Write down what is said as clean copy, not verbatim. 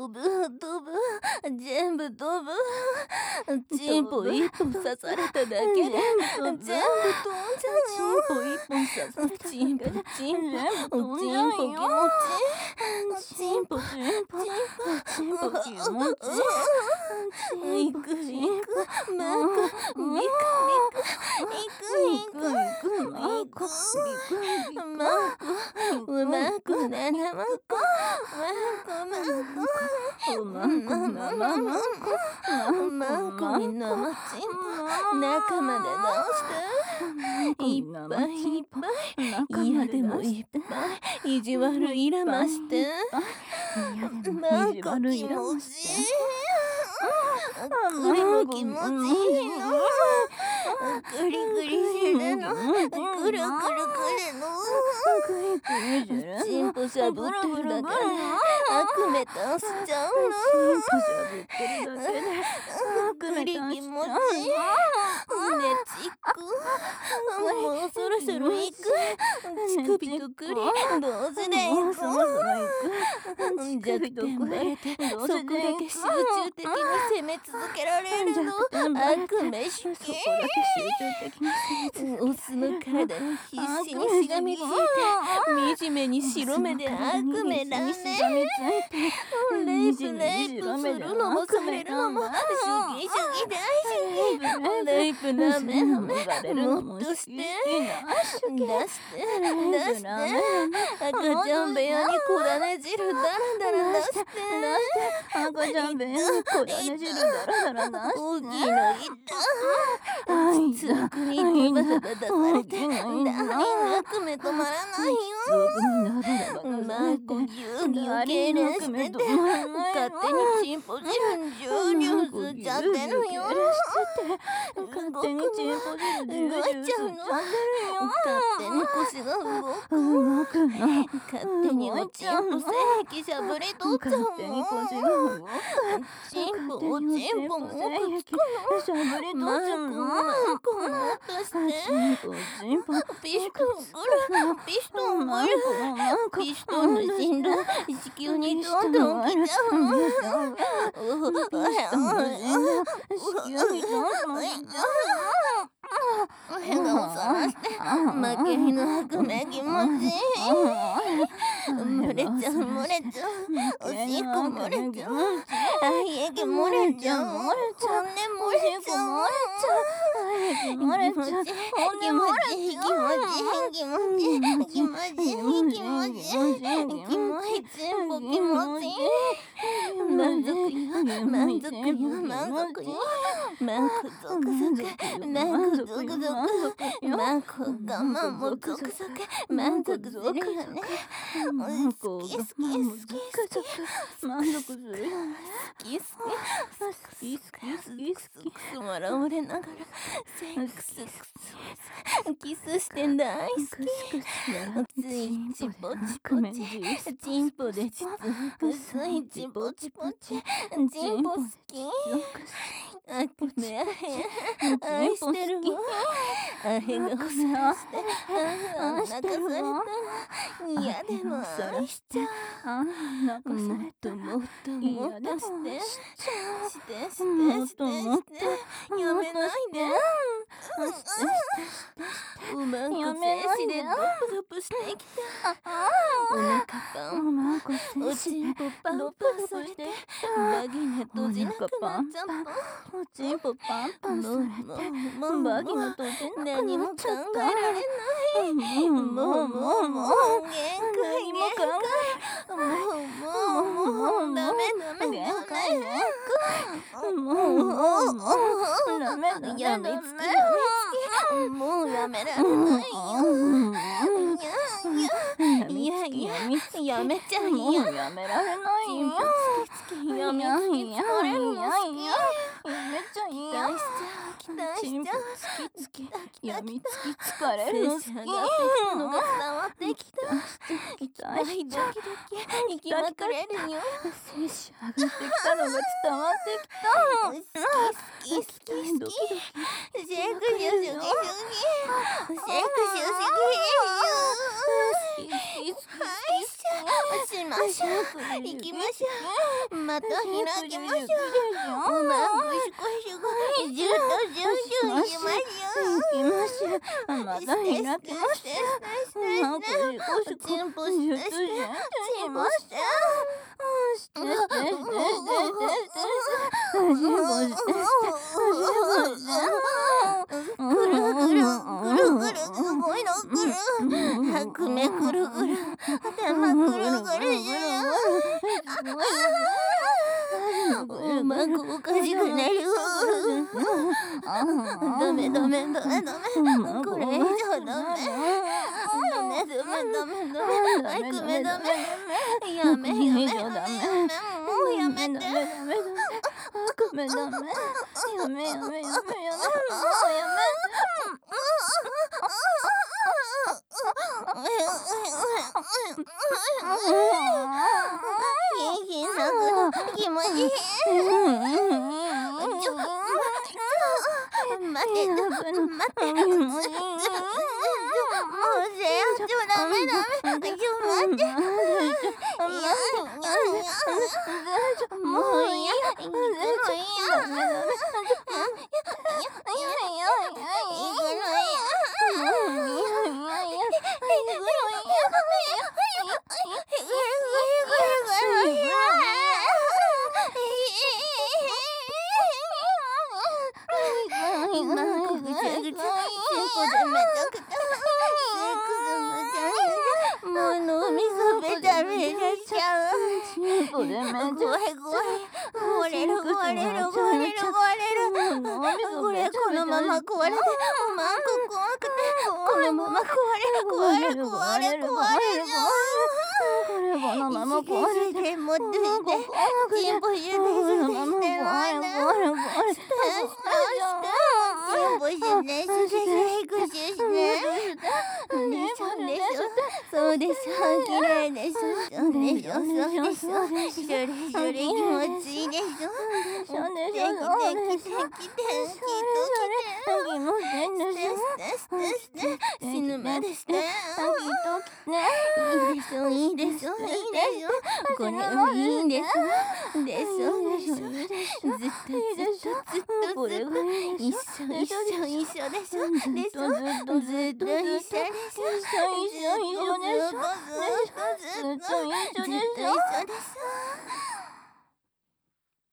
飛ぶ飛ぶ全部飛ぶ。チンポ一本刺されただけで全部飛んじゃう。チンポ一本刺されただけでチンポ気持ちいい。チンポ気持ちいい。行く行くマコビクビク行くマコナナマコマコに生チンポ中まで出していっぱいいっぱい嫌でもいっぱい意地悪いらましてマコ気持ちいい。グリも気持ちいいの。グリグリしてるの。ぐるぐるぐるの。チンポしゃぶってるだけで悪夢倒しちゃうの。グリ気持ちいい。ねちっく。もうそろそろ行く。乳首とグリ同時で行く。弱点バレてそこだけ集中的に攻め続けられるの。悪夢式。オスの体に必死にしがみついて惨めに白目で悪夢だね。レイプするのもされるのも主義大主義。レイプなめなめもっとして出して赤ちゃん部屋にこだね汁だらだら出して赤ちゃん部屋にこだね汁だらだら出して大きいのいたつくにバタバタされて悪夢止まらないよ。マコぎゅうぎゅう痙攣してて勝手にチンポ汁ジュージュー吸っちゃってるよ。勝手にチンポ汁ジュージュー吸っちゃうの。勝手に腰が動く。勝手におチンポ性癖しゃぶり取っちゃうの。チンポおチンポもくっつくの。しゃぶり取っちゃうの。もっとしてピストンぐるピストンぐるピストンの振動子宮にどんどん来ちゃうの。変顔さらして負けひの悪夢気持ちいい。漏れちゃう漏れちゃうおしっこ漏れちゃう愛液漏れちゃう本音漏れちゃう気持ちいい気持ちいい気持ちいい気持ちいい気持ちいい気持ちいい気持ちいい全部気持ちいい。満足よ満足よ満足よ満足ゾクゾク満足ゾクゾク満足我慢もゾクゾク満足するよね。好き好き好き好き満足するよね。好き好き好き好き好き笑われながらセックスキスしてん大好き。ついチポチポチチンポでチツついチポチポチチンポ好き。あくめあへ愛してるわあへがほさして泣かされたら嫌でも愛しちゃう。もっともっともっとしてやめないでうまく精子でドプドプしてきた。お腹パンおちんぽパンパンそしてバギナ閉じなくなっちゃった。おちんぽパンパンされてバギナ閉じなくなっちゃった。何も考えられないもう限界もうダメ限界やめつきもうやめられないよ。いややめちゃいよ。やめられないよ。やめ疲れるの好き。やめちゃいよ。期待しちゃう。やみつき疲れるの好き。のが伝わってきた。期待しちゃう。行きまくれるよ。精子上がってきたのが伝わってきた。好きシェイクシュシュシュシェイクシュシュシュしましょう。行きましょう。また開きましょう。うまくしこしこジュッとジュッといきましょう。また開きましょう。うまくしこしこチンポしてチンポしてぐるぐるぐるぐるすごいのぐる白目ぐるぐる頭ぐるぐるうまくおかしくなるダメダメダメダメこれ以上ダメダメダメダメダメダメやめやめやめやめもうやめてダメダメやめやめやめもうやめ気持ちいい。待って待ってもうせやちょダメダメちょ待ってもういいや行くのいや行くのもう脳みそベタベタしちゃう。怖い怖い。壊れる壊れる壊れる壊れる。これこのまま壊れてマンコ怖くてこのまま壊れる壊れる壊れる壊れる。これこのまま壊れて持ってきてチンポシュしてるわな。チンポシュねしてグシュしてそうでしょ綺麗でしょそうでしょそうでしょそれそれ気持ちいいでしょそうでしょ来て死ぬまでしていいでしょいいでしょいいでしょこれいいんでしょでしょでしょずっとずっとこれは一緒でしょでしょずっと一緒でしょずっと一緒でしょ